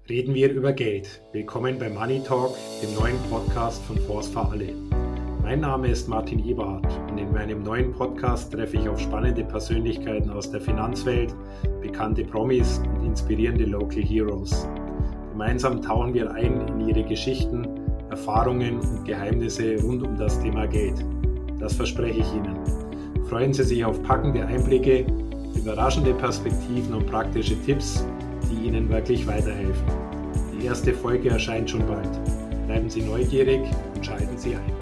Reden wir über Geld. Willkommen bei Money Talk, dem neuen Podcast von Fonds für alle. Mein Name ist Martin Eberhardt und in meinem neuen Podcast treffe ich auf spannende Persönlichkeiten aus der Finanzwelt, bekannte Promis und inspirierende Local Heroes. Gemeinsam tauchen wir ein in ihre Geschichten, Erfahrungen und Geheimnisse rund um das Thema Geld. Das verspreche ich Ihnen. Freuen Sie sich auf packende Einblicke, überraschende Perspektiven und praktische Tipps, die Ihnen wirklich weiterhelfen. Die erste Folge erscheint schon bald. Bleiben Sie neugierig und schalten Sie ein.